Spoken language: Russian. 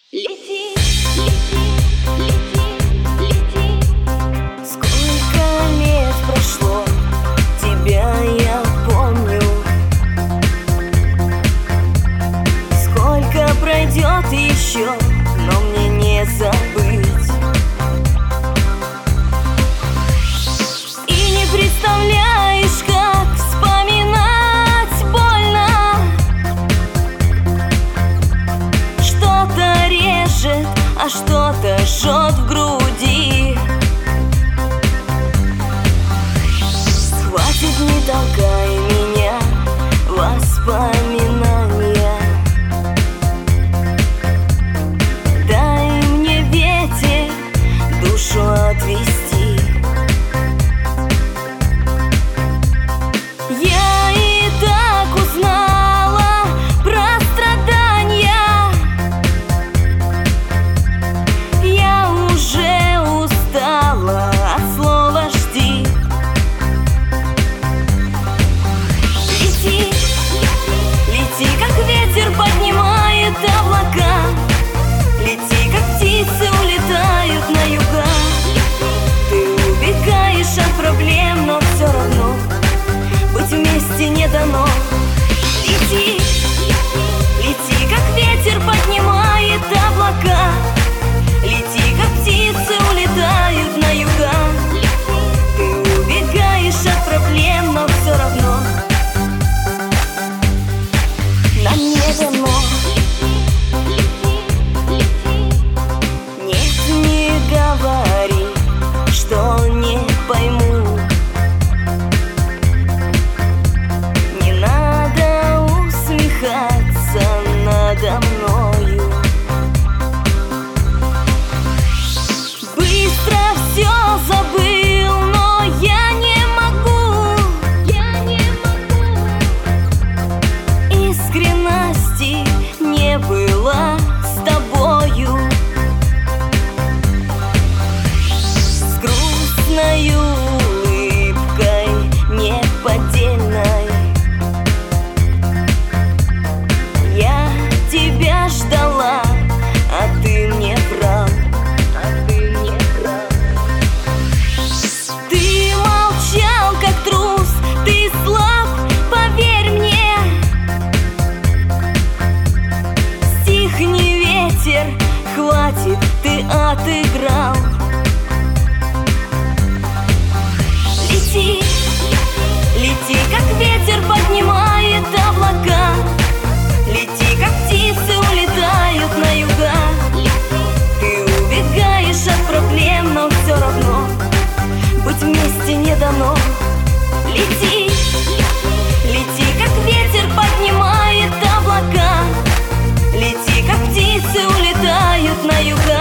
Лети, лети, лети, лети. Сколько лет прошло, тебя я помню. Сколько пройдет еще, но мне не забыть. И не представляешь, как вспоминать больно. Что-то режет, а что-то жжет в груди. Хватит, не толкай меня, воспоминания. Дай мне ветер душу отвести. Я и так узнала про страдания. Я уже устала от слова «жди». Лети, лети, как ветер поднимает облака. Лети, как птицы улетают на юга. Ты убегаешь от проблем, но все равно быть вместе не дано. Лети, лети, как ветер поднимает облака. Лети, как птицы улетают на юга. Ты убегаешь от проблем, но все равно нам не дано. Нет, не говори, что не пойму. Не надо усмехаться надо мною. Быстро все забыл, но я не могу. Искренности не было с тобою. С грустной улыбкой неподдельной я тебя ждала, а ты мне врал. Ты молчал, как трус, ты слаб, поверь мне. Стихни, ветер, хватит, ты отыграл. Лети, лети, как ветер поднимает облака. Лети, как птицы улетают на юга. Ты убегаешь от проблем, но все равно быть вместе не дано. Лети, лети, как ветер поднимает облака. Лети, как птицы улетают на юга.